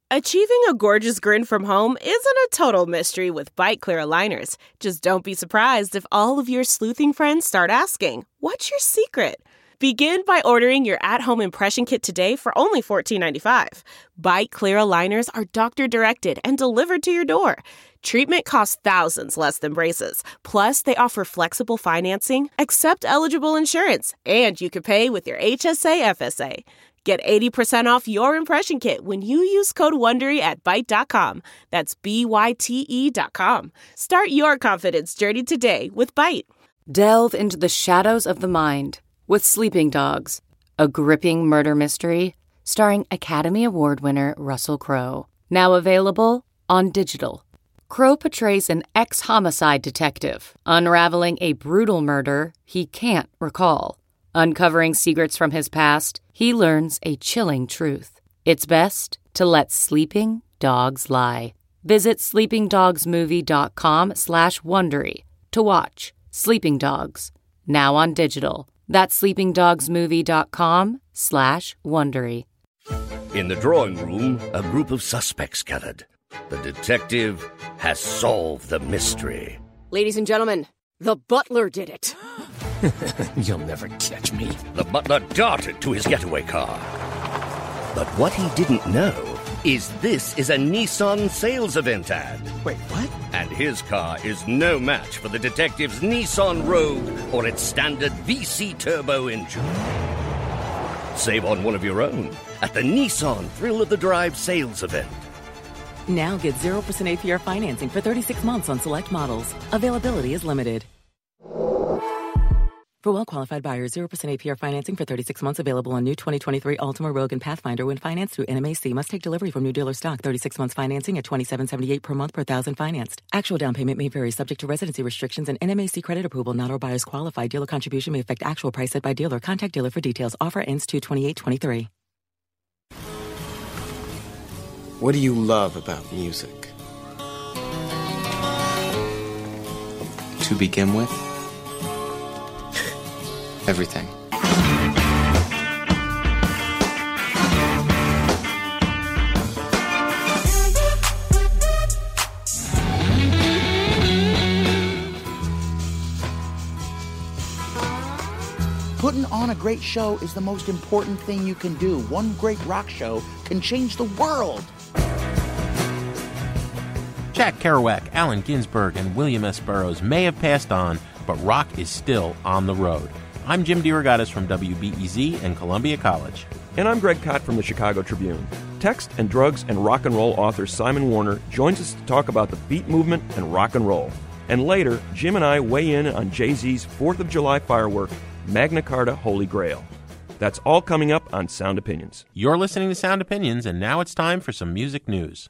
Achieving a gorgeous grin from home isn't a total mystery with Byte Clear aligners. Just don't be surprised if all of your sleuthing friends start asking, "What's your secret?" Begin by ordering your at-home impression kit today for only $14.95. Byte Clear aligners are doctor-directed and delivered to your door. Treatment costs thousands less than braces. Plus, they offer flexible financing, accept eligible insurance, and you can pay with your HSA FSA. Get 80% off your impression kit when you use code WONDERY at Byte.com. That's BYTE.com. Start your confidence journey today with Byte. Delve into the shadows of the mind with Sleeping Dogs, a gripping murder mystery starring Academy Award winner Russell Crowe. Now available on digital. Crowe portrays an ex-homicide detective unraveling a brutal murder he can't recall. Uncovering secrets from his past, he learns a chilling truth. It's best to let sleeping dogs lie. Visit sleepingdogsmovie.com/Wondery to watch Sleeping Dogs, now on digital. That's sleepingdogsmovie.com/Wondery. In the drawing room, a group of suspects gathered. The detective has solved the mystery. Ladies and gentlemen, the butler did it. You'll never catch me. The butler darted to his getaway car. But what he didn't know is this is a Nissan sales event ad. Wait, what? And his car is no match for the detective's Nissan Rogue or its standard VC turbo engine. Save on one of your own at the Nissan Thrill of the Drive sales event. Now get 0% APR financing for 36 months on select models. Availability is limited. For well-qualified buyers, 0% APR financing for 36 months available on new 2023 Altima, Rogue, and Pathfinder when financed through NMAC. Must take delivery from new dealer stock. 36 months financing at $27.78 per month per thousand financed. Actual down payment may vary subject to residency restrictions and NMAC credit approval. Not all buyers qualify. Dealer contribution may affect actual price set by dealer. Contact dealer for details. Offer ends 2/28/23. What do you love about music? To begin with? Everything. Putting on a great show is the most important thing you can do. One great rock show can change the world. Jack Kerouac, Allen Ginsberg, and William S. Burroughs may have passed on, but rock is still on the road. I'm Jim DeRogatis from WBEZ and Columbia College. And I'm Greg Kot from the Chicago Tribune. Text and drugs and rock and roll author Simon Warner joins us to talk about the beat movement and rock and roll. And later, Jim and I weigh in on Jay-Z's 4th of July firework, Magna Carta Holy Grail. That's all coming up on Sound Opinions. You're listening to Sound Opinions, and now it's time for some music news.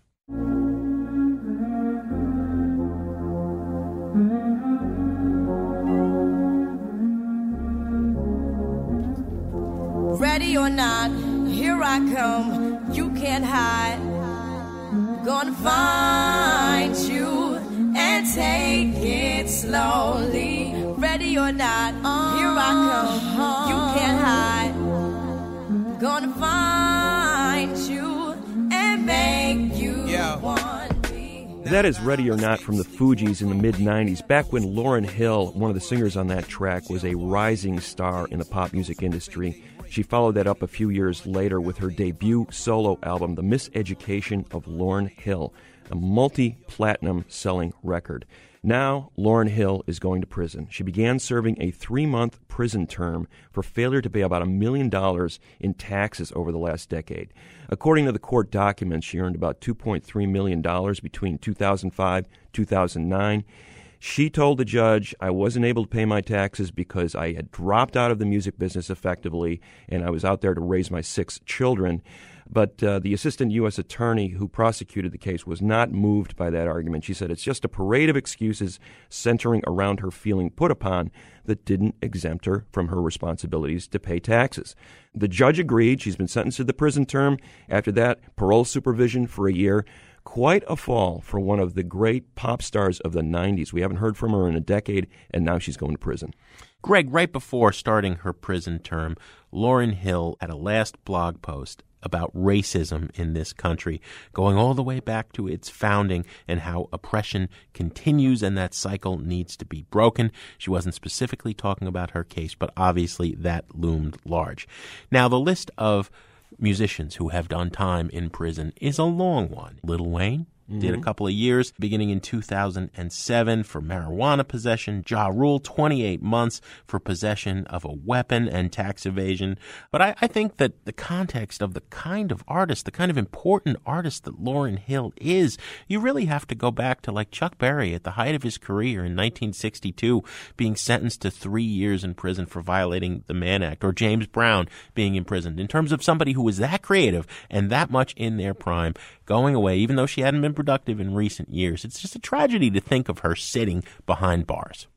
Ready or not, here I come, you can't hide. Gonna find you and take it slowly. Ready or not, here I come, you can't hide. Gonna find you and make you want me. That is Ready or Not from the Fugees in the mid-'90s, back when Lauryn Hill, one of the singers on that track, was a rising star in the pop music industry. She followed that up a few years later with her debut solo album, The Miseducation of Lauryn Hill, a multi-platinum selling record. Now, Lauryn Hill is going to prison. She began serving a 3-month prison term for failure to pay about $1 million in taxes over the last decade. According to the court documents, she earned about $2.3 million between 2005 and 2009. She told the judge, I wasn't able to pay my taxes because I had dropped out of the music business effectively, and I was out there to raise my 6 children. But the assistant U.S. attorney who prosecuted the case was not moved by that argument. She said it's just a parade of excuses centering around her feeling put upon that didn't exempt her from her responsibilities to pay taxes. The judge agreed. She's been sentenced to the prison term. After that, parole supervision for a year. Quite a fall for one of the great pop stars of the 90s. We haven't heard from her in a decade, and now she's going to prison. Greg, right before starting her prison term, Lauryn Hill, at a last blog post, about racism in this country, going all the way back to its founding and how oppression continues and that cycle needs to be broken. She wasn't specifically talking about her case, but obviously that loomed large. Now, the list of musicians who have done time in prison is a long one. Lil Wayne did a couple of years, beginning in 2007 for marijuana possession. Ja Rule, 28 months for possession of a weapon and tax evasion. But I think that the context of the kind of artist, the kind of important artist that Lauryn Hill is, you really have to go back to like Chuck Berry at the height of his career in 1962, being sentenced to 3 years in prison for violating the Mann Act, or James Brown being imprisoned. In terms of somebody who was that creative and that much in their prime, going away, even though she hadn't been productive in recent years. It's just a tragedy to think of her sitting behind bars.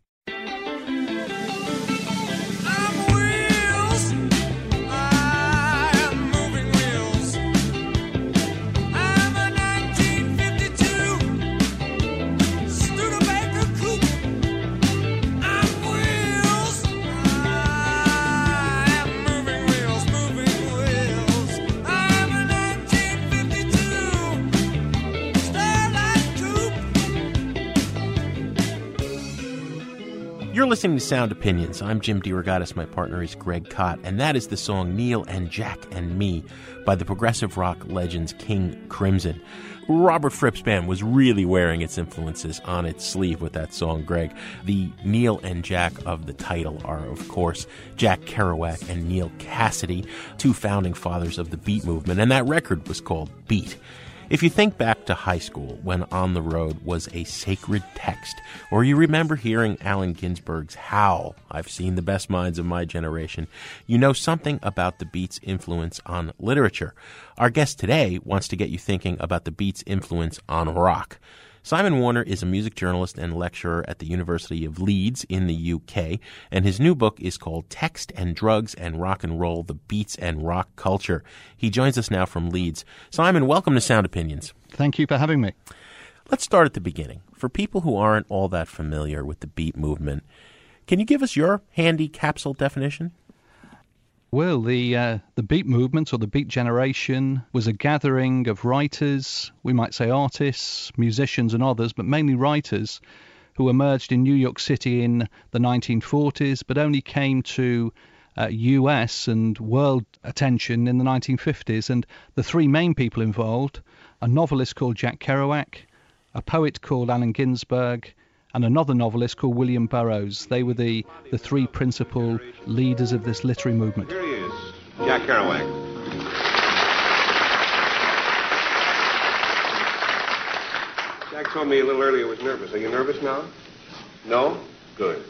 You're listening to Sound Opinions. I'm Jim DeRogatis. My partner is Greg Kot, and that is the song Neil and Jack and Me by the progressive rock legends King Crimson. Robert Fripp's band was really wearing its influences on its sleeve with that song, Greg. The Neil and Jack of the title are, of course, Jack Kerouac and Neal Cassady, two founding fathers of the beat movement, and that record was called Beat. If you think back to high school when On the Road was a sacred text, or you remember hearing Allen Ginsberg's Howl, I've seen the best minds of my generation, you know something about the beat's influence on literature. Our guest today wants to get you thinking about the beat's influence on rock. Simon Warner is a music journalist and lecturer at the University of Leeds in the UK, and his new book is called Text and Drugs and Rock and Roll, The Beats and Rock Culture. He joins us now from Leeds. Simon, welcome to Sound Opinions. Thank you for having me. Let's start at the beginning. For people who aren't all that familiar with the beat movement, can you give us your handy capsule definition? Well, the beat movement, or the beat generation, was a gathering of writers, we might say artists, musicians and others, but mainly writers, who emerged in New York City in the 1940s, but only came to US and world attention in the 1950s. And the three main people involved, a novelist called Jack Kerouac, a poet called Allen Ginsberg, and another novelist called William Burroughs. They were the three principal leaders of this literary movement. Here he is, Jack Kerouac. Jack told me a little earlier he was nervous. Are you nervous now? No? Good.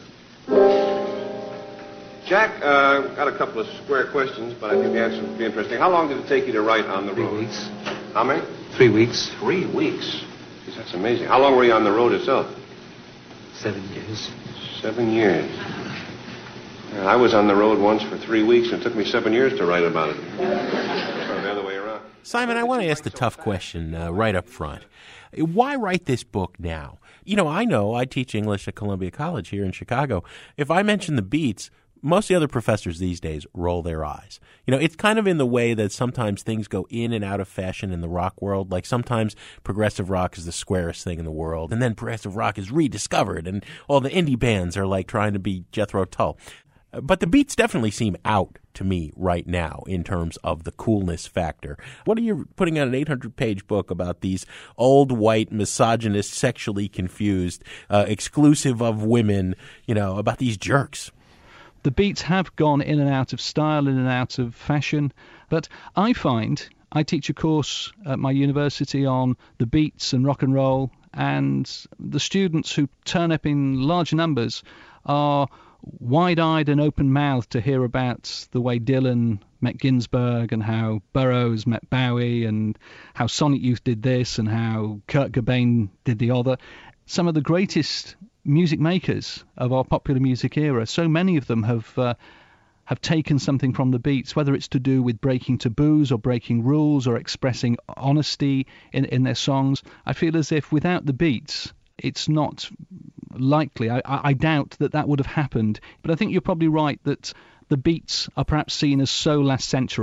Jack, got a couple of square questions, but I think the answer would be interesting. How long did it take you to write On the Road? 3 weeks. How many? 3 weeks. 3 weeks? Jeez, that's amazing. How long were you on the road itself? 7 years. 7 years. I was on the road once for 3 weeks, and it took me 7 years to write about it. Or the other way around. Simon, I want to ask the tough question right up front. Why write this book now? You know I teach English at Columbia College here in Chicago. If I mention the Beats, most of the other professors these days roll their eyes. You know, it's kind of in the way that sometimes things go in and out of fashion in the rock world. Like sometimes progressive rock is the squarest thing in the world, and then progressive rock is rediscovered, and all the indie bands are like trying to be Jethro Tull. But the Beats definitely seem out to me right now in terms of the coolness factor. What are you putting out an 800-page book about these old, white, misogynist, sexually confused, exclusive of women, about these jerks? The Beats have gone in and out of style, in and out of fashion, but I teach a course at my university on the Beats and rock and roll, and the students who turn up in large numbers are wide-eyed and open-mouthed to hear about the way Dylan met Ginsberg and how Burroughs met Bowie and how Sonic Youth did this and how Kurt Cobain did the other. Some of the greatest music makers of our popular music era, so many of them have taken something from the Beats, whether it's to do with breaking taboos or breaking rules or expressing honesty in their songs. I feel as if without the Beats, it's not likely. I doubt that would have happened. But I think you're probably right that the Beats are perhaps seen as so last century.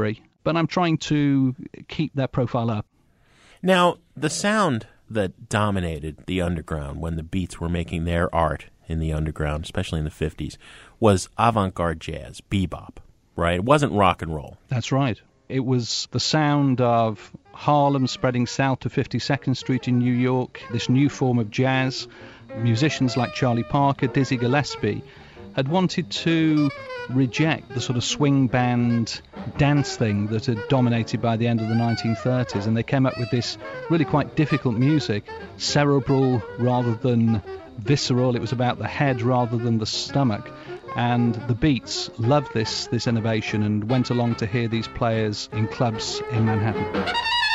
but I'm trying to keep their profile up. Now, the sound that dominated the underground when the Beats were making their art in the underground, especially in the 50s, was avant-garde jazz, bebop, right? It wasn't rock and roll. That's right. It was the sound of Harlem spreading south to 52nd Street in New York, this new form of jazz. Musicians like Charlie Parker, Dizzy Gillespie had wanted to reject the sort of swing band dance thing that had dominated by the end of the 1930s, and they came up with this really quite difficult music, cerebral rather than visceral. It was about the head rather than the stomach, and the Beats loved this innovation and went along to hear these players in clubs in Manhattan.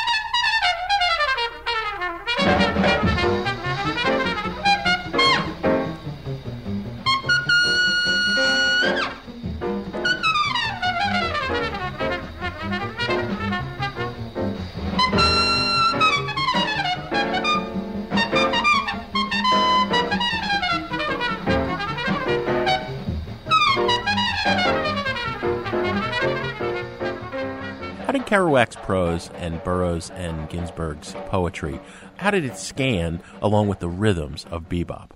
How did Kerouac's prose and Burroughs and Ginsberg's poetry, how did it scan along with the rhythms of bebop?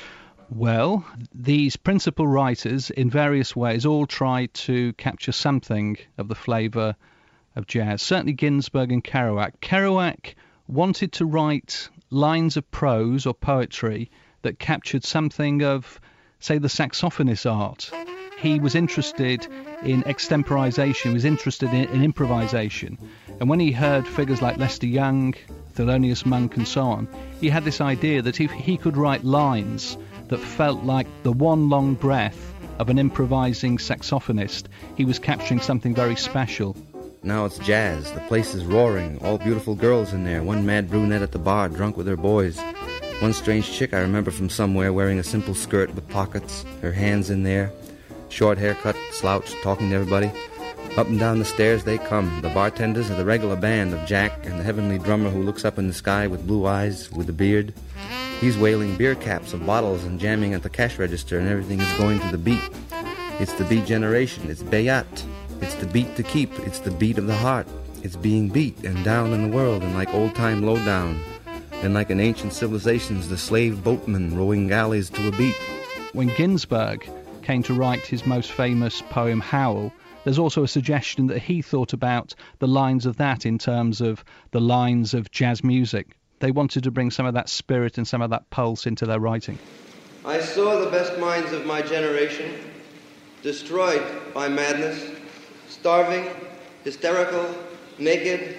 Well, these principal writers, in various ways, all tried to capture something of the flavour of jazz. Certainly Ginsberg and Kerouac. Kerouac wanted to write lines of prose or poetry that captured something of, say, the saxophonist art. He was interested in extemporization, was interested in improvisation. And when he heard figures like Lester Young, Thelonious Monk and so on, he had this idea that if he could write lines that felt like the one long breath of an improvising saxophonist, he was capturing something very special. Now it's jazz. The place is roaring. All beautiful girls in there. One mad brunette at the bar, drunk with her boys. One strange chick I remember from somewhere wearing a simple skirt with pockets, her hands in there. Short haircut, slouched, talking to everybody. Up and down the stairs they come. The bartenders are the regular band of Jack and the heavenly drummer who looks up in the sky with blue eyes, with a beard. He's wailing beer caps of bottles and jamming at the cash register, and everything is going to the beat. It's the beat generation. It's Bayat. It's the beat to keep. It's the beat of the heart. It's being beat and down in the world, and like old-time lowdown. And like in ancient civilizations, the slave boatmen rowing galleys to a beat. When Ginsberg came to write his most famous poem, Howl, there's also a suggestion that he thought about the lines of that in terms of the lines of jazz music. They wanted to bring some of that spirit and some of that pulse into their writing. I saw the best minds of my generation destroyed by madness, starving, hysterical, naked,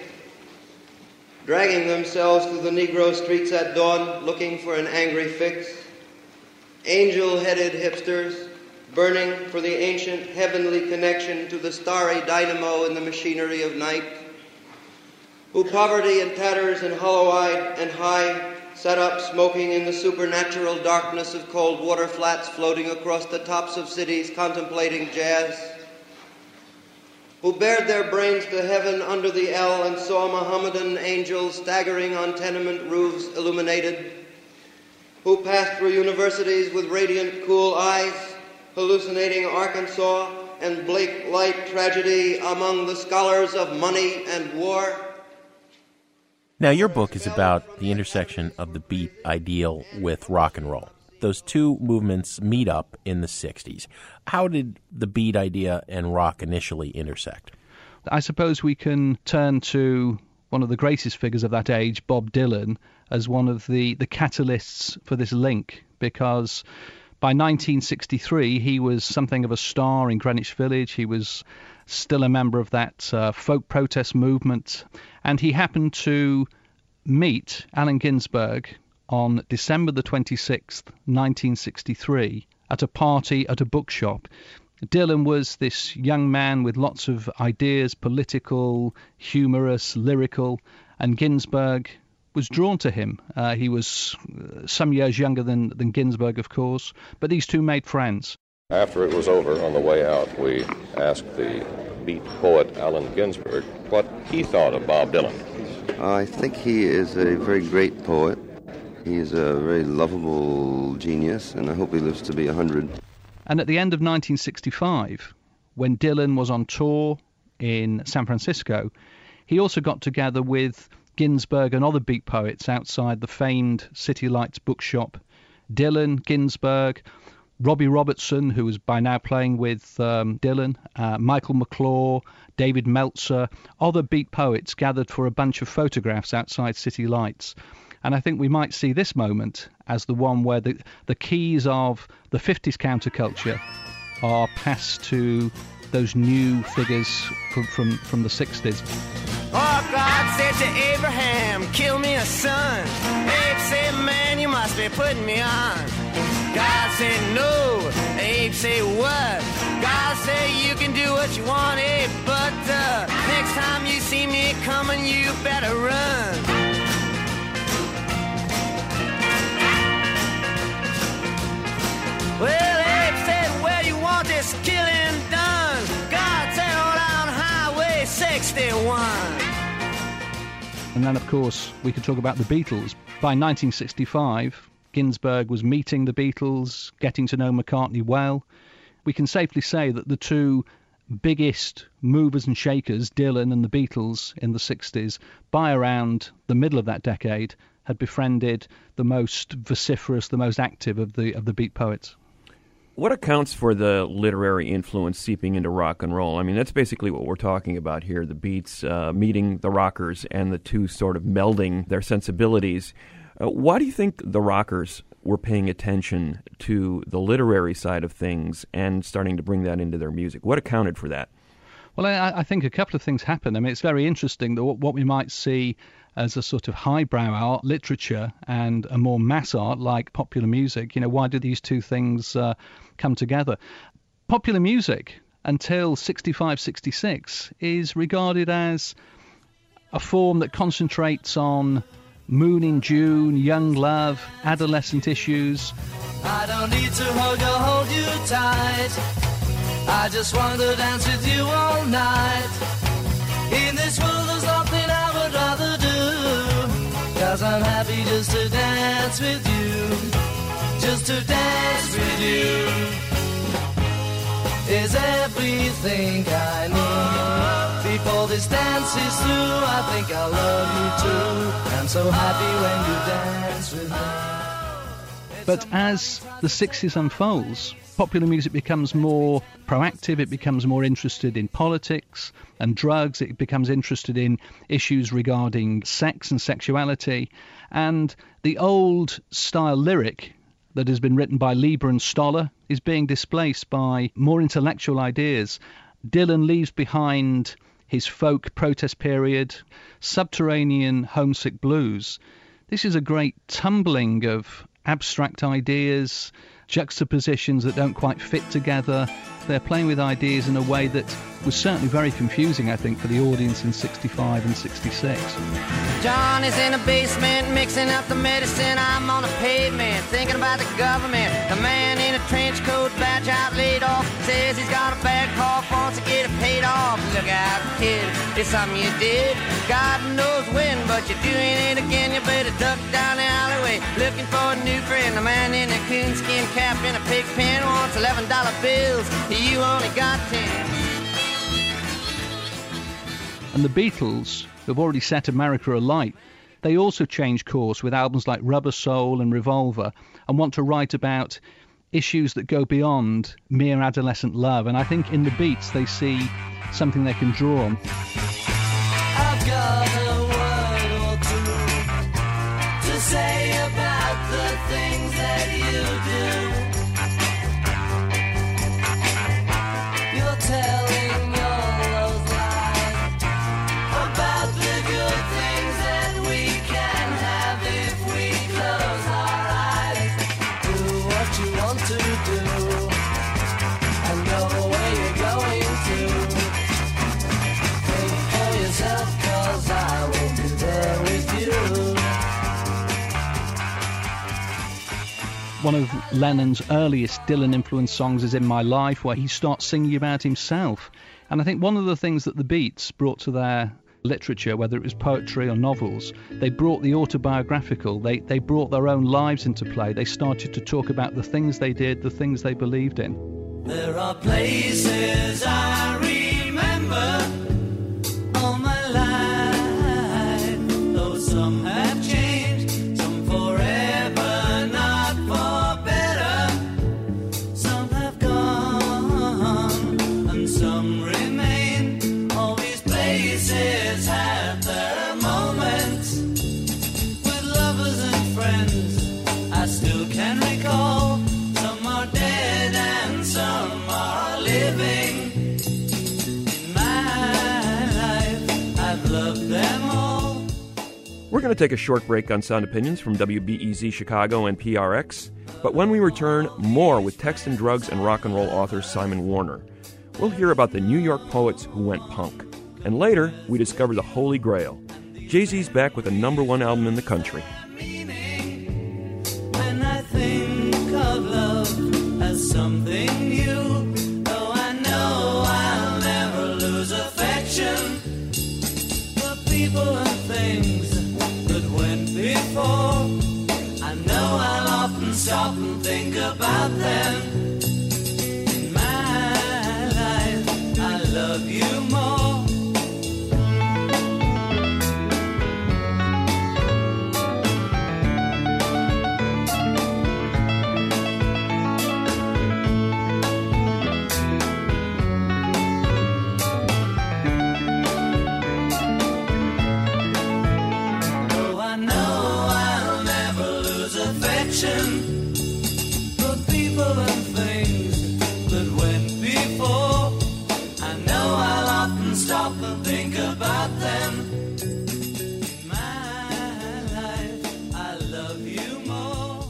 dragging themselves through the Negro streets at dawn looking for an angry fix, angel-headed hipsters burning for the ancient heavenly connection to the starry dynamo in the machinery of night, who poverty and tatters and hollow-eyed and high sat up smoking in the supernatural darkness of cold water flats floating across the tops of cities contemplating jazz, who bared their brains to heaven under the L and saw Mohammedan angels staggering on tenement roofs illuminated, who passed through universities with radiant, cool eyes, hallucinating Arkansas and Blake Light tragedy among the scholars of money and war. Now, your book is about the intersection of the beat ideal with rock and roll. Those two movements meet up in the 60s. How did the beat idea and rock initially intersect? I suppose we can turn to one of the greatest figures of that age, Bob Dylan, as one of the catalysts for this link, because by 1963, he was something of a star in Greenwich Village. He was still a member of that folk protest movement. And he happened to meet Allen Ginsberg on December the 26th, 1963, at a party at a bookshop. Dylan was this young man with lots of ideas, political, humorous, lyrical, and Ginsberg was drawn to him. He was some years younger than Ginsberg, of course, but these two made friends. After it was over, on the way out, we asked the beat poet Allen Ginsberg what he thought of Bob Dylan. I think he is a very great poet. He is a very lovable genius, and I hope he lives to be 100. And at the end of 1965, when Dylan was on tour in San Francisco, he also got together with Ginsberg and other beat poets outside the famed City Lights bookshop. Dylan, Ginsberg, Robbie Robertson, who was by now playing with Dylan, Michael McClure, David Meltzer, other beat poets gathered for a bunch of photographs outside City Lights. And I think we might see this moment as the one where the keys of the 50s counterculture are passed to those new figures from the 60s. Oh, God said to Abraham, kill me a son. Abe said, man, you must be putting me on. God said, no. Abe said, what? God said, you can do what you want, Abe, but next time you see me coming, you better run. Well, Abe said, where you want this killing done? God said, on down Highway 61. And then, of course, we could talk about the Beatles. By 1965, Ginsberg was meeting the Beatles, getting to know McCartney well. We can safely say that the two biggest movers and shakers, Dylan and the Beatles, in the 60s, by around the middle of that decade, had befriended the most vociferous, the most active of the beat poets. What accounts for the literary influence seeping into rock and roll? I mean, that's basically what we're talking about here, the Beats meeting the rockers and the two sort of melding their sensibilities. Why do you think the rockers were paying attention to the literary side of things and starting to bring that into their music? What accounted for that? Well, I think a couple of things happened. I mean, it's very interesting that what we might see as a sort of highbrow art, literature, and a more mass art like popular music. You know, why do these two things come together? Popular music, until 65, 66, is regarded as a form that concentrates on Moon in June, young love, adolescent issues. I don't need to hug or hold you tight. I just want to dance with you all night. In this world there's nothing I would rather do, 'cause I'm happy just to dance with you. Just to dance with you is everything I need. Before this dance is through, I think I'll love you too. I'm so happy when you dance with me. But as the 60s unfolds, popular music becomes more proactive, it becomes more interested in politics and drugs, it becomes interested in issues regarding sex and sexuality, and the old style lyric that has been written by Lieber and Stoller is being displaced by more intellectual ideas. Dylan leaves behind his folk protest period, subterranean homesick blues. This is a great tumbling of abstract ideas, juxtapositions that don't quite fit together. They're playing with ideas in a way that was certainly very confusing, I think, for the audience in 65 and 66. John is in the basement mixing up the medicine. I'm on the pavement thinking about the government. The man in a trench coat, badge out, laid off, says he's got a bad cough, wants to get it paid off. Look out, kid, it's something you did. God knows when, but you're doing it again. You better duck down the alleyway looking for a new friend. The man in a coonskin cap and a pig pen wants $11 bills. You only got 10. And the Beatles, who've already set America alight, they also changed course with albums like Rubber Soul and Revolver and want to write about issues that go beyond mere adolescent love. And I think in the Beats they see something they can draw on. I've got a word or two to say about the things that you do. You're telling all those lies about the good things that we can have if we close our eyes. Do what you want to do and know where you're going to. Think for yourself, 'cause I will be there with you. One of Lennon's earliest Dylan-influenced songs is In My Life, where he starts singing about himself. And I think one of the things that the Beats brought to their literature, whether it was poetry or novels, they brought the autobiographical, they brought their own lives into play. They started to talk about the things they did, the things they believed in. There are places I remember going to take a short break on Sound Opinions from WBEZ Chicago and PRX, but when we return, more with Text and Drugs and rock and roll author Simon Warner. We'll hear about the New York poets who went punk. And later, we discover the Holy Grail. Jay-Z's back with a #1 album in the country. When I think of love as something new, though I know I'll never lose affection for people and things that went before. I know I'll often stop and think about them. In my life, I love you more. For people and things that went before, I know I'll often stop and think about them. In my life, I love you more.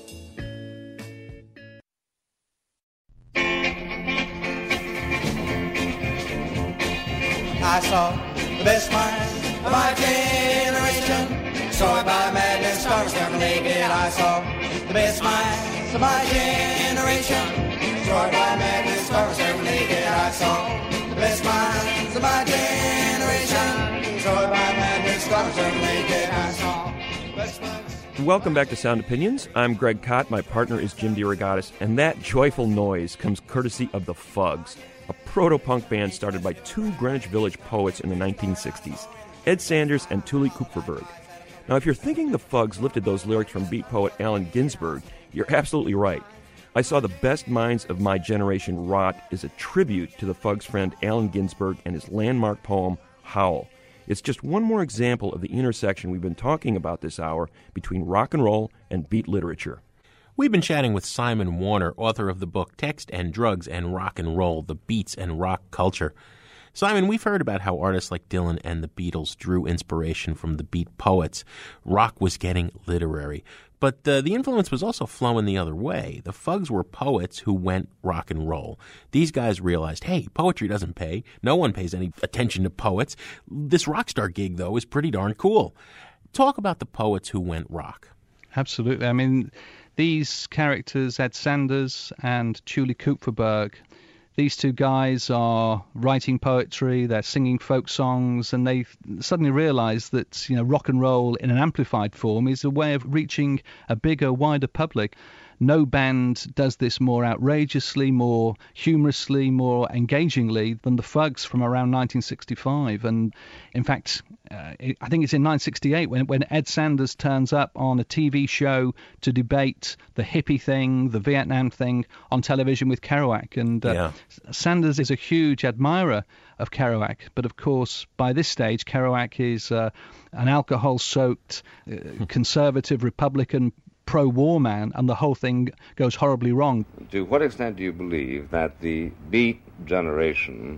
I saw the best minds of my generation. Destroyed by madness, stars never naked. I saw the best minds of my generation. Destroyed by madness, stars never naked. I saw the best minds of my generation. Destroyed by madness, stars never naked. I saw the best minds. Welcome back to Sound Opinions. I'm Greg Kot. My partner is Jim DeRogatis, and that joyful noise comes courtesy of the Fugs, a proto-punk band started by two Greenwich Village poets in the 1960s, Ed Sanders and Tuli Kupferberg. Now, if you're thinking the Fugs lifted those lyrics from beat poet Allen Ginsberg, you're absolutely right. I saw the best minds of my generation rot is a tribute to the Fugs' friend Allen Ginsberg and his landmark poem, Howl. It's just one more example of the intersection we've been talking about this hour between rock and roll and beat literature. We've been chatting with Simon Warner, author of the book Text and Drugs and Rock and Roll, The Beats and Rock Culture. Simon, we've heard about how artists like Dylan and the Beatles drew inspiration from the beat poets. Rock was getting literary. But the influence was also flowing the other way. The Fugs were poets who went rock and roll. These guys realized, hey, poetry doesn't pay. No one pays any attention to poets. This rock star gig, though, is pretty darn cool. Talk about the poets who went rock. Absolutely. I mean, these characters, Ed Sanders and Tuli Kupferberg, these two guys are writing poetry, they're singing folk songs, and they suddenly realize that, rock and roll in an amplified form is a way of reaching a bigger, wider public. No band does this more outrageously, more humorously, more engagingly than the Fugs from around 1965. And in fact, I think it's in 1968 when Ed Sanders turns up on a TV show to debate the hippie thing, the Vietnam thing on television with Kerouac. And Sanders is a huge admirer of Kerouac. But of course, by this stage, Kerouac is an alcohol-soaked, conservative Republican pro-war man, and the whole thing goes horribly wrong. To what extent do you believe that the beat generation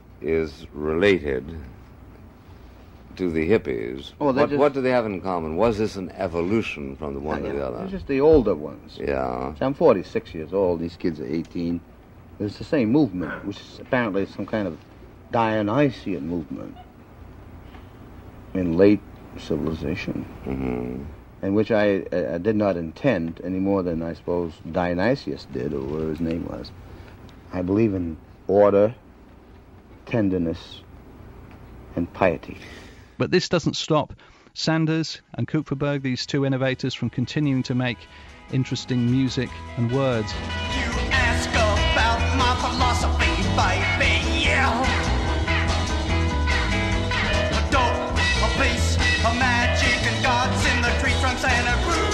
is related to the hippies? Oh, what do they have in common? Was this an evolution from the one to the other? It's just the older ones. Yeah. So I'm 46 years old. These kids are 18. It's the same movement, which is apparently some kind of Dionysian movement in late civilization. Mm-hmm. And which I did not intend any more than I suppose Dionysius did, or whatever his name was. I believe in order, tenderness, and piety. But this doesn't stop Sanders and Kupferberg, these two innovators, from continuing to make interesting music and words. You ask about my philosophy, baby, yeah. A dope, a peace, a magic, and gods in the tree trunks and a groove.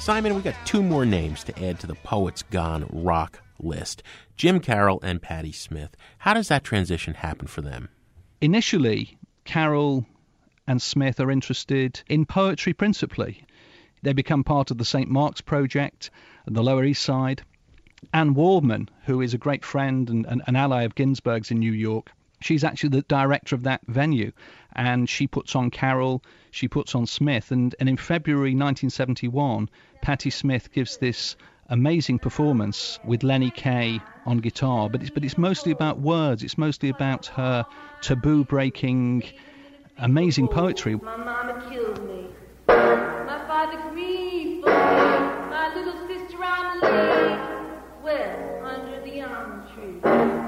Simon, we got two more names to add to the Poets Gone rock list. Jim Carroll and Patti Smith. How does that transition happen for them? Initially, Carroll and Smith are interested in poetry principally. They become part of the St. Mark's Project at the Lower East Side. Anne Waldman, who is a great friend and an ally of Ginsberg's in New York, she's actually the director of that venue, and she puts on Carroll, she puts on Smith, and in February 1971, Patti Smith gives this amazing performance with Lenny Kaye on guitar, but it's mostly about words, it's mostly about her taboo-breaking, amazing poetry. My mama killed me. My father grieved for me. My little sister on the lake. Well, under the almond tree.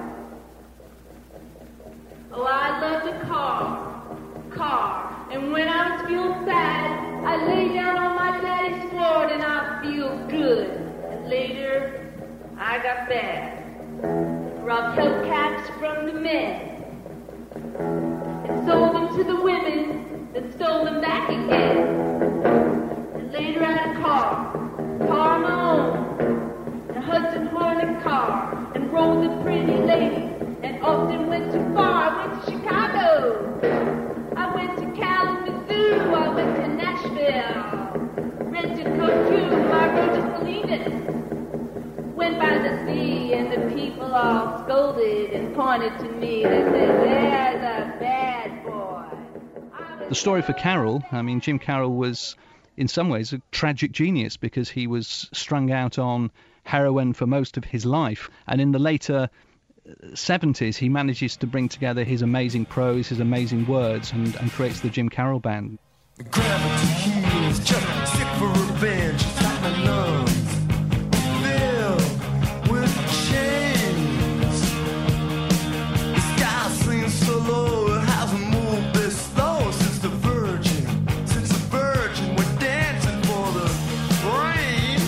Oh, I loved a car. And when I was feeling sad, I lay down on my daddy's floor and I feel good. And later, I got bad. Robbed hubcaps from the men. And sold them to the women that stole them back again. And later I had a car of my own, and a Hudson Hornet car, and rode the pretty lady, and often went too far. I went to Chicago, I went to Kalamazoo, I went to Nashville, rented Cotume, I rode to Salinas, went by the sea, and the people all scolded and pointed to me. They said, there's a bad boy. The story for Carroll, I mean, Jim Carroll was in some ways a tragic genius because he was strung out on heroin for most of his life, and in the later 70s he manages to bring together his amazing prose, his amazing words, and creates the Jim Carroll Band. Gravity heals, just sick for revenge, it's like my lungs filled with chains. The sky seems so low, it hasn't moved this slow since the Virgin went dancing for the rain.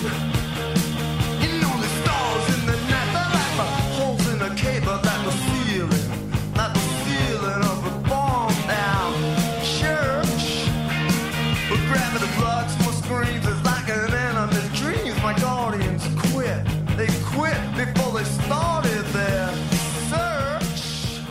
You know the stars in the night, they're like the holes in a cable, like the ceiling of a bomb-down church. But gravity blocks my screams, it's like an enemy's dreams. My guardians quit, they quit before they started their search.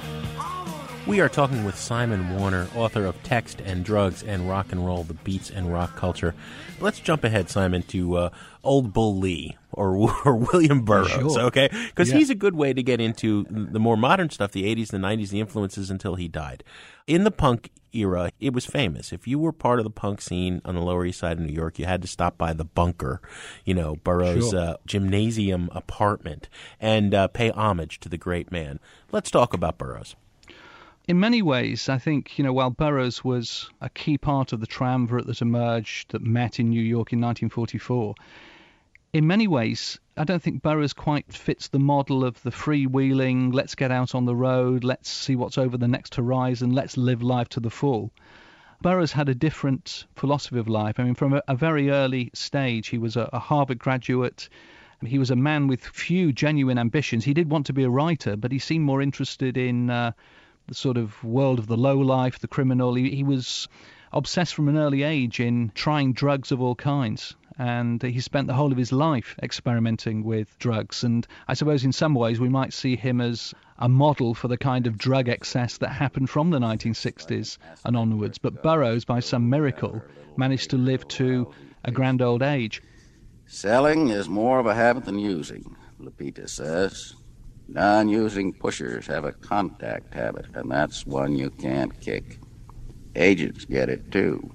We are talking with Simon Warner, author of Text and Drugs and Rock and Roll, The Beats and Rock Culture. Let's jump ahead, Simon, to Old Bull Lee or William Burroughs, sure. Okay? Because he's a good way to get into the more modern stuff, the 80s, the 90s, the influences until he died. In the punk era, it was famous. If you were part of the punk scene on the Lower East Side of New York, you had to stop by the Bunker, Burroughs' gymnasium apartment, and pay homage to the great man. Let's talk about Burroughs. In many ways, I think, while Burroughs was a key part of the triumvirate that emerged, that met in New York in 1944, in many ways, I don't think Burroughs quite fits the model of the freewheeling, let's get out on the road, let's see what's over the next horizon, let's live life to the full. Burroughs had a different philosophy of life. I mean, from a very early stage, he was a Harvard graduate. He was a man with few genuine ambitions. He did want to be a writer, but he seemed more interested in the sort of world of the low life, the criminal. He was obsessed from an early age in trying drugs of all kinds. And he spent the whole of his life experimenting with drugs. And I suppose in some ways we might see him as a model for the kind of drug excess that happened from the 1960s and onwards. But Burroughs, by some miracle, managed to live to a grand old age. Selling is more of a habit than using, Lupita says. Non-using pushers have a contact habit, and that's one you can't kick. Agents get it, too.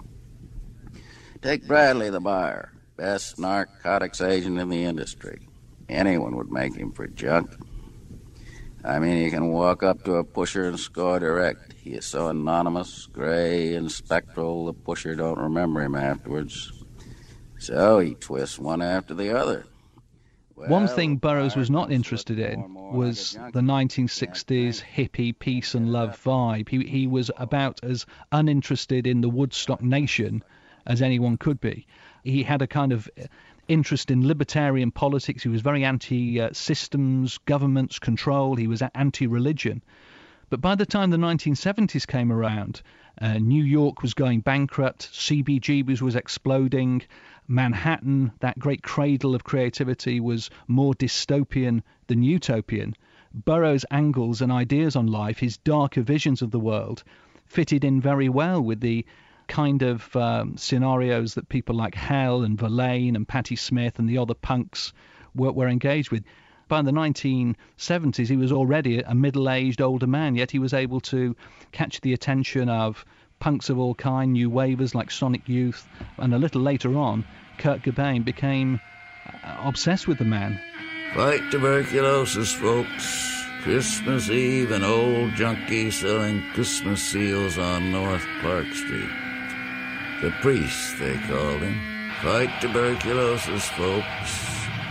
Take Bradley the buyer, best narcotics agent in the industry. Anyone would make him for junk. I mean, you can walk up to a pusher and score direct. He is so anonymous, gray, and spectral, the pusher don't remember him afterwards. So he twists one after the other. One thing Burroughs was not interested in was the 1960s hippie peace and love vibe. He was about as uninterested in the Woodstock Nation as anyone could be. He had a kind of interest in libertarian politics. He was very anti-systems, governments, control. He was anti-religion. But by the time the 1970s came around, New York was going bankrupt, CBGBs was exploding, Manhattan, that great cradle of creativity, was more dystopian than utopian. Burroughs' angles and ideas on life, his darker visions of the world, fitted in very well with the kind of scenarios that people like Hell and Verlaine and Patti Smith and the other punks were engaged with. By the 1970s, he was already a middle-aged older man, yet he was able to catch the attention of punks of all kind, new wavers like Sonic Youth, and a little later on, Kurt Cobain became obsessed with the man. Fight tuberculosis, folks. Christmas Eve, an old junkie selling Christmas seals on North Park Street. The priest, they called him. Fight tuberculosis, folks.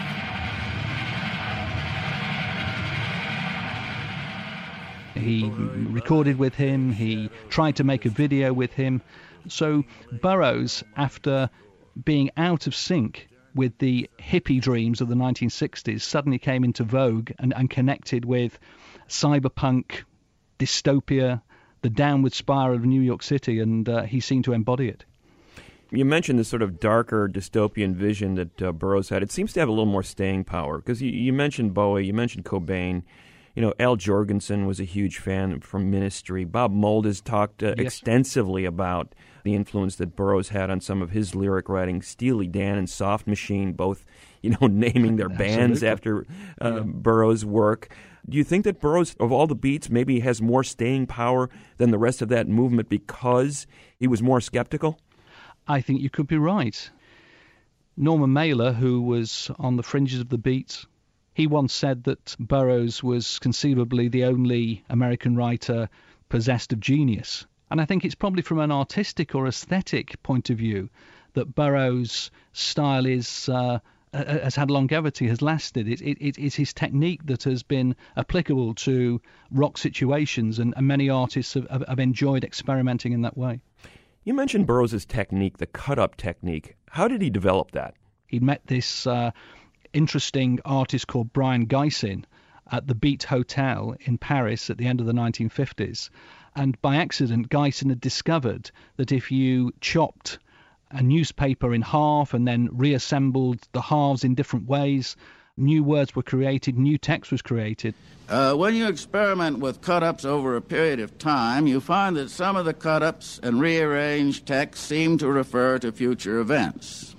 He recorded with him, he tried to make a video with him. So Burroughs, after being out of sync with the hippie dreams of the 1960s, suddenly came into vogue and connected with cyberpunk, dystopia, the downward spiral of New York City, and he seemed to embody it. You mentioned this sort of darker dystopian vision that Burroughs had. It seems to have a little more staying power, because you mentioned Bowie, you mentioned Cobain. You know, Al Jorgensen was a huge fan from Ministry. Bob Mould has talked extensively about the influence that Burroughs had on some of his lyric writing. Steely Dan and Soft Machine, both, naming their bands after Burroughs' work. Do you think that Burroughs, of all the Beats, maybe has more staying power than the rest of that movement because he was more skeptical? I think you could be right. Norman Mailer, who was on the fringes of the Beats, he once said that Burroughs was conceivably the only American writer possessed of genius. And I think it's probably from an artistic or aesthetic point of view that Burroughs' style has had longevity, has lasted. It's his technique that has been applicable to rock situations, and many artists have enjoyed experimenting in that way. You mentioned Burroughs' technique, the cut-up technique. How did he develop that? He met this interesting artist called Brian Gysin at the Beat Hotel in Paris at the end of the 1950s. And by accident, Gysin had discovered that if you chopped a newspaper in half and then reassembled the halves in different ways, new words were created, new text was created. When you experiment with cut-ups over a period of time, you find that some of the cut-ups and rearranged text seem to refer to future events.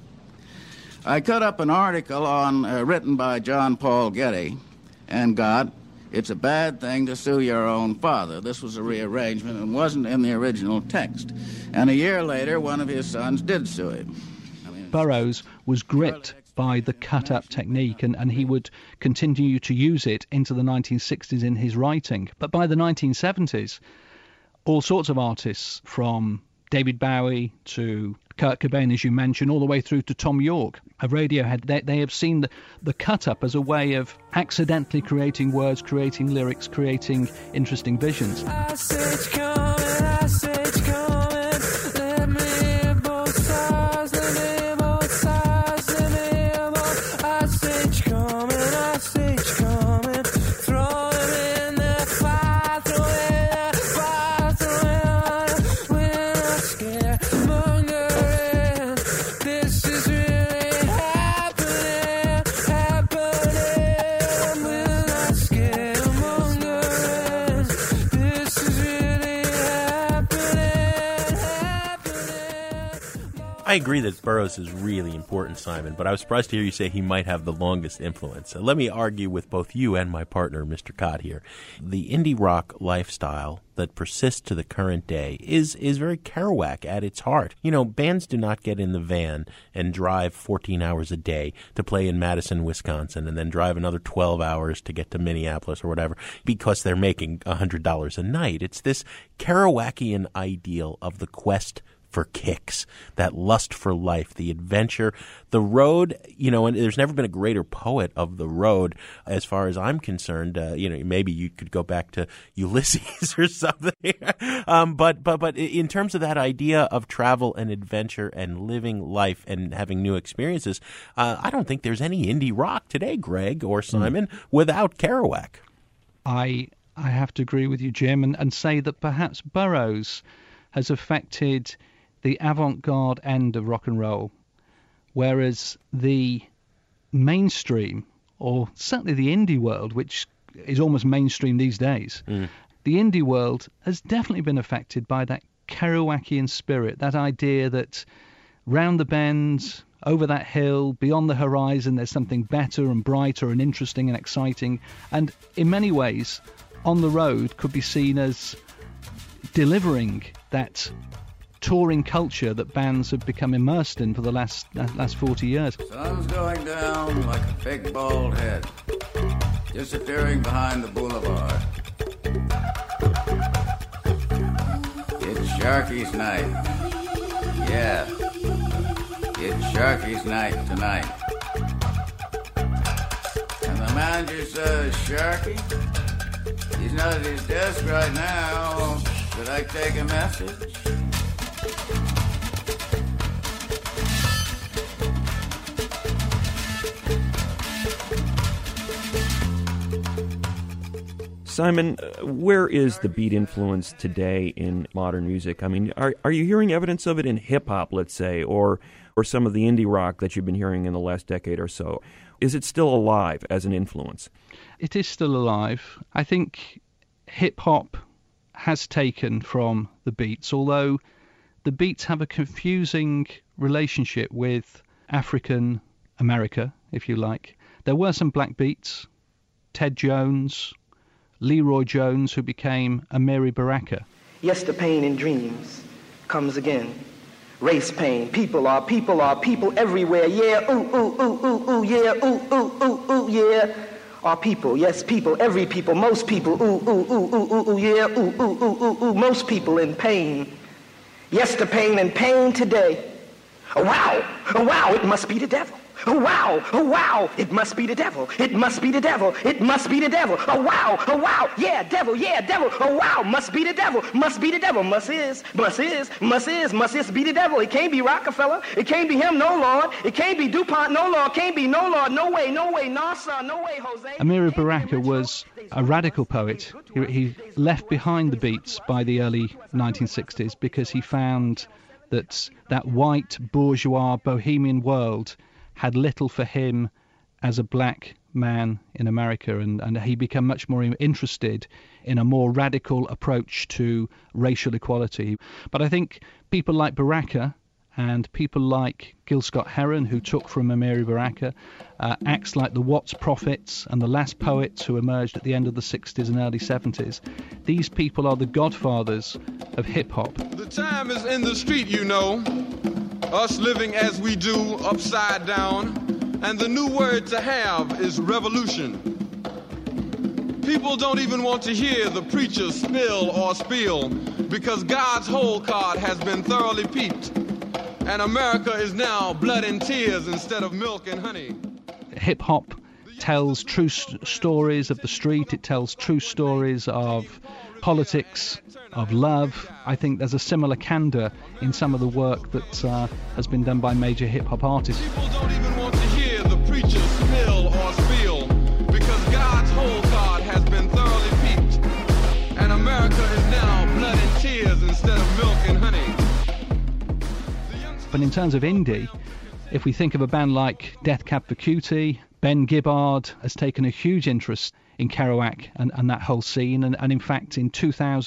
I cut up an article written by John Paul Getty and got, "It's a bad thing to sue your own father." This was a rearrangement and wasn't in the original text. And a year later, one of his sons did sue him. Burroughs was gripped by the cut-up technique, and he would continue to use it into the 1960s in his writing. But by the 1970s, all sorts of artists, from David Bowie to Kurt Cobain, as you mentioned, all the way through to Tom York of Radiohead, they have seen the cut-up as a way of accidentally creating words, creating lyrics, creating interesting visions. I agree that Burroughs is really important, Simon, but I was surprised to hear you say he might have the longest influence. So let me argue with both you and my partner, Mr. Cott, here. The indie rock lifestyle that persists to the current day is very Kerouac at its heart. You know, bands do not get in the van and drive 14 hours a day to play in Madison, Wisconsin, and then drive another 12 hours to get to Minneapolis or whatever because they're making $100 a night. It's this Kerouacian ideal of the quest for kicks, that lust for life, the adventure, the road, and there's never been a greater poet of the road as far as I'm concerned. Maybe you could go back to Ulysses or something. But in terms of that idea of travel and adventure and living life and having new experiences, I don't think there's any indie rock today, Greg or Simon, without Kerouac. I have to agree with you, Jim, and say that perhaps Burroughs has affected the avant-garde end of rock and roll. whereas the mainstream, or certainly the indie world, which is almost mainstream these days, the indie world has definitely been affected by that Kerouacian spirit, that idea that round the bend, over that hill, beyond the horizon, there's something better and brighter and interesting and exciting. And in many ways, On the Road could be seen as delivering that touring culture that bands have become immersed in for the last 40 years. Sun's going down like a big bald head, disappearing behind the boulevard. It's Sharky's night. Yeah. It's Sharky's night tonight. And the manager says, Sharky, he's not at his desk right now. Should I take a message? Simon, where is the beat influence today in modern music? I mean, are you hearing evidence of it in hip-hop, let's say, or some of the indie rock that you've been hearing in the last decade or so? Is it still alive as an influence? It is still alive. I think hip-hop has taken from the beats, although the beats have a confusing relationship with African America, if you like. There were some black beats, Ted Jones, Leroy Jones, who became Amiri Baraka. Yes, the pain in dreams comes again. Race pain. People are people everywhere. Yeah, ooh, ooh, ooh, ooh, ooh, yeah, ooh, ooh, ooh, ooh, yeah. Are people, yes, people, every people, most people, ooh, ooh, ooh, ooh, ooh, ooh, yeah, ooh, ooh, ooh, ooh, ooh, most people in pain. Yes, the pain and pain today. Oh, wow, it must be the devil. Oh, wow, it must be the devil. It must be the devil. It must be the devil. Oh, wow, yeah, devil. Oh, wow, must be the devil. Must be the devil. Must is be the devil. It can't be Rockefeller. It can't be him, no Lord. It can't be DuPont, no Lord. Can't be no Lord. No way, NASA, no way, Jose. Amiri Baraka was a radical poet. He left behind the beats by the early 1960s because he found that white bourgeois bohemian world had little for him as a black man in America, and he became much more interested in a more radical approach to racial equality. But I think people like Baraka and people like Gil Scott-Heron, who took from Amiri Baraka, acts like the Watts Prophets and the Last Poets, who emerged at the end of the 60s and early 70s. These people are the godfathers of hip-hop. The time is in the street, you know, us living as we do, upside down, and the new word to have is revolution. People don't even want to hear the preacher spill or spiel, because God's whole card has been thoroughly peeped, and America is now blood and tears instead of milk and honey. Hip-hop tells true stories of the street, it tells true stories of politics, of love. I think there's a similar candor in some of the work that has been done by major hip-hop artists. People don't even want to hear the preacher spill or spiel, because God's whole card has been thoroughly peeped, and America is now blood and tears instead of milk and honey. But in terms of indie, if we think of a band like Death Cab for Cutie, Ben Gibbard has taken a huge interest in Kerouac and that whole scene. And in fact, in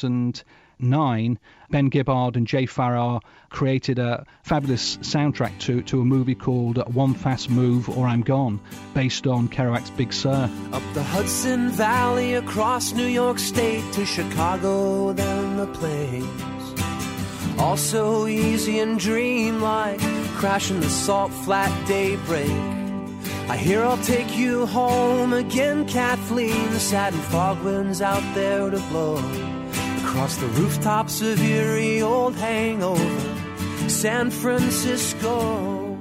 2009, Ben Gibbard and Jay Farrar created a fabulous soundtrack to a movie called One Fast Move or I'm Gone, based on Kerouac's Big Sur. Up the Hudson Valley, across New York State to Chicago, then the plains. All so easy and dreamlike, crashing the salt flat daybreak. I hear I'll take you home again, Kathleen. The satin fog winds out there to blow across the rooftops of eerie old hangover San Francisco.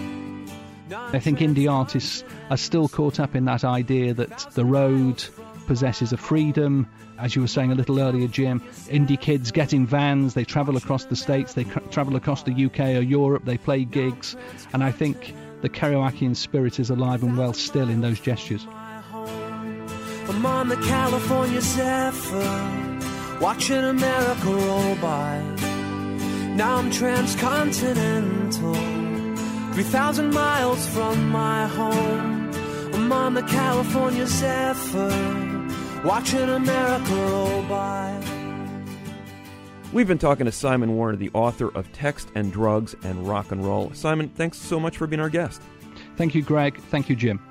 I think indie artists are still caught up in that idea that the road possesses a freedom. As you were saying a little earlier, Jim, indie kids get in vans, they travel across the States, they travel across the UK or Europe, they play gigs, and I think the Kerouacian spirit is alive and well still in those gestures. I'm on the California Zephyr, watching America roll by. Now I'm transcontinental, 3,000 miles from my home, I'm on the California Zephyr, watching America roll by. We've been talking to Simon Warner, the author of Text and Drugs and Rock and Roll. Simon, thanks so much for being our guest. Thank you, Greg. Thank you, Jim.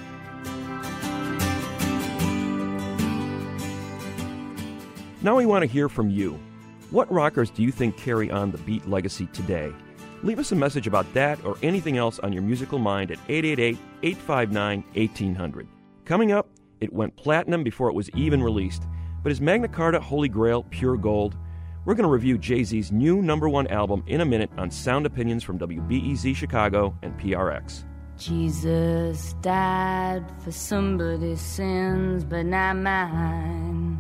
Now we want to hear from you. What rockers do you think carry on the Beat legacy today? Leave us a message about that or anything else on your musical mind at 888-859-1800. Coming up, it went platinum before it was even released. But is Magna Carta Holy Grail pure gold? We're going to review Jay-Z's new #1 album in a minute on Sound Opinions from WBEZ Chicago and PRX. Jesus died for somebody's sins, but not mine.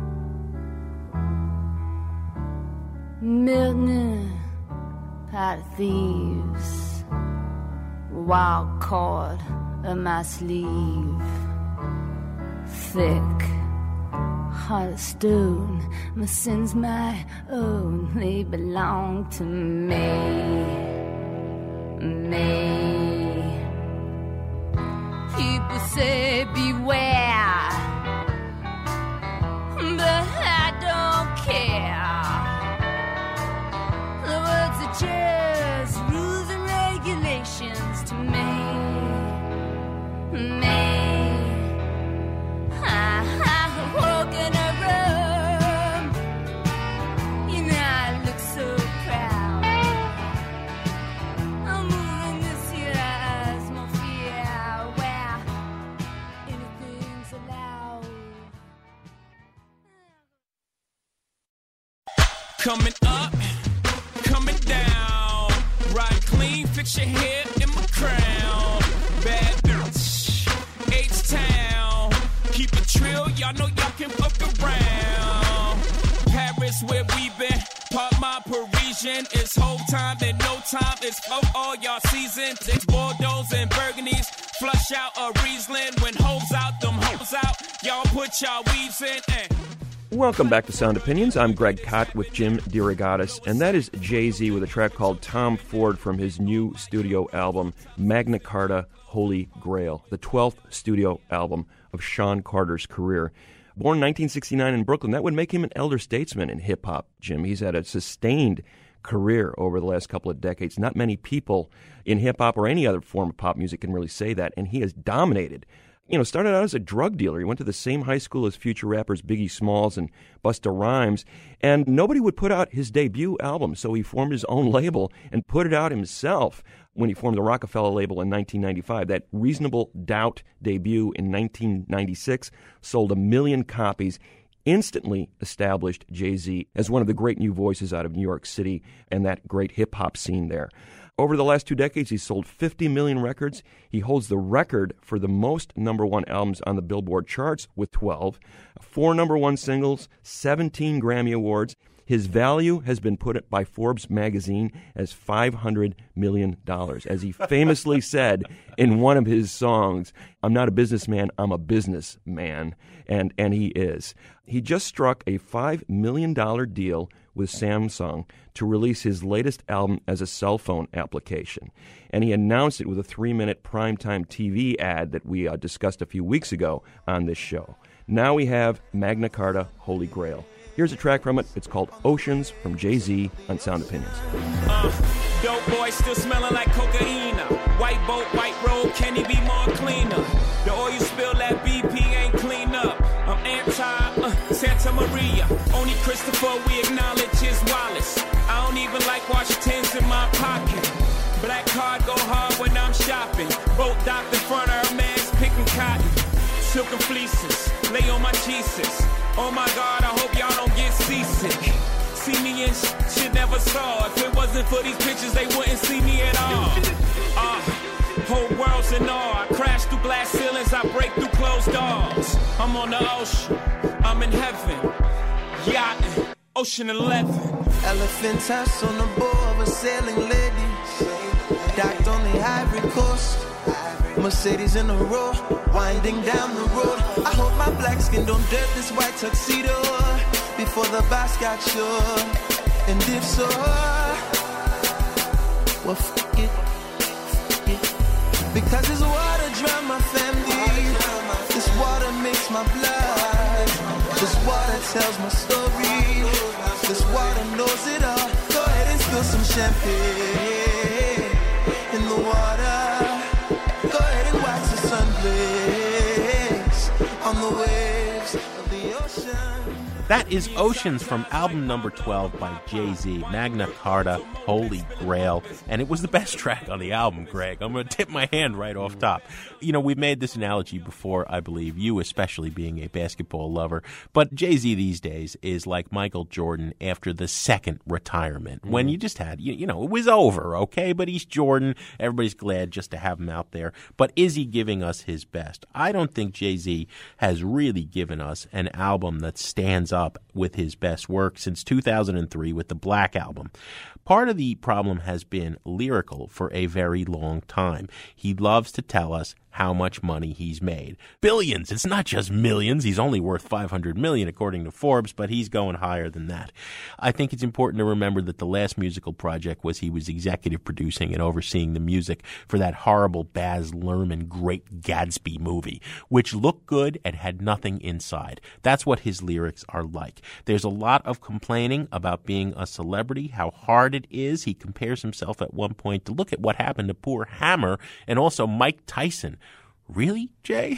Milton, pot of thieves, wild cord of my sleeve, thick heart of stone, my sins my own, they belong to me. People say beware, but I don't care. The words are just rules and regulations to me. I walk in a room, you know I look so proud. I'm moving this year's more fear, where anything's allowed. Coming up, coming down, ride clean, fix your hair in my crown. Bad bitch, H-Town, keep it trill, y'all know y'all can fuck around. Paris where we been, pop my Parisian, it's whole time and no time, it's for all y'all seasons. It's Bordeaux and Burgundies, flush out a Riesling, when hoes out, them hoes out, y'all put y'all weaves in and... Welcome back to Sound Opinions. I'm Greg Kot with Jim DeRogatis, and that is Jay-Z with a track called Tom Ford from his new studio album, Magna Carta Holy Grail, the 12th studio album of Sean Carter's career. Born in 1969 in Brooklyn, that would make him an elder statesman in hip-hop, Jim. He's had a sustained career over the last couple of decades. Not many people in hip-hop or any other form of pop music can really say that, and he has dominated. You know, started out as a drug dealer. He went to the same high school as future rappers Biggie Smalls and Busta Rhymes, and nobody would put out his debut album, so he formed his own label and put it out himself when he formed the Rockefeller label in 1995. That Reasonable Doubt debut in 1996 sold 1 million copies, instantly established Jay-Z as one of the great new voices out of New York City and that great hip-hop scene there. Over the last 2 decades, he's sold 50 million records. He holds the record for the most #1 albums on the Billboard charts with 12, 4 #1 singles, 17 Grammy Awards. His value has been put by Forbes magazine as $500 million. As he famously said in one of his songs, "I'm not a businessman, I'm a businessman." And he is. He just struck a $5 million deal with Samsung to release his latest album as a cell phone application. And he announced it with a 3-minute primetime TV ad that we discussed a few weeks ago on this show. Now we have Magna Carta Holy Grail. Here's a track from it. It's called Oceans from Jay-Z on Sound Opinions. Dope boy still smelling like cocaine. White boat, white road, can he be more cleaner? The oil spill at BP ain't clean up. I'm anti-Santa Maria. Only Christopher we acknowledge is Wallace. I don't even like Washington's in my pocket. Black card go hard when I'm shopping. Boat docked in front of her man's picking cotton. Silken fleeces, lay on my Jesus. Oh my God, I hope y'all don't get seasick. See me in shit never saw. If it wasn't for these pictures, they wouldn't see me at all. Whole world's in awe. I crash through glass ceilings, I break through closed doors. I'm on the ocean, I'm in heaven. Yachting, Ocean 11. Elephant tusk on the bow of a sailing lady, docked on the Ivory Coast. Mercedes in a row, winding down the road. I hope my black skin don't dirt this white tuxedo before the boss got sure. And if so, well, f*** it, Because this water drown my family. This water makes my blood. This water tells my story. This water knows it all. Go ahead and spill some champagne in the water. Go ahead and watch the sun blaze on the waves of the ocean. That is Oceans from album number 12 by Jay-Z, Magna Carta, Holy Grail, and it was the best track on the album, Greg. I'm going to tip my hand right off top. You know, we've made this analogy before, I believe, you especially being a basketball lover, but Jay-Z these days is like Michael Jordan after the second retirement, when you just had, you know, it was over, okay, but he's Jordan. Everybody's glad just to have him out there, but is he giving us his best? I don't think Jay-Z has really given us an album that stands up with his best work since 2003 with the Black Album. Part of the problem has been lyrical for a very long time. He loves to tell us how much money he's made. Billions. It's not just millions. He's only worth $500 million according to Forbes, but he's going higher than that. I think it's important to remember that the last musical project he was executive producing and overseeing the music for that horrible Baz Luhrmann Great Gatsby movie, which looked good and had nothing inside. That's what his lyrics are like. There's a lot of complaining about being a celebrity, how hard it is. He compares himself at one point to look at what happened to poor Hammer and also Mike Tyson. Really, Jay?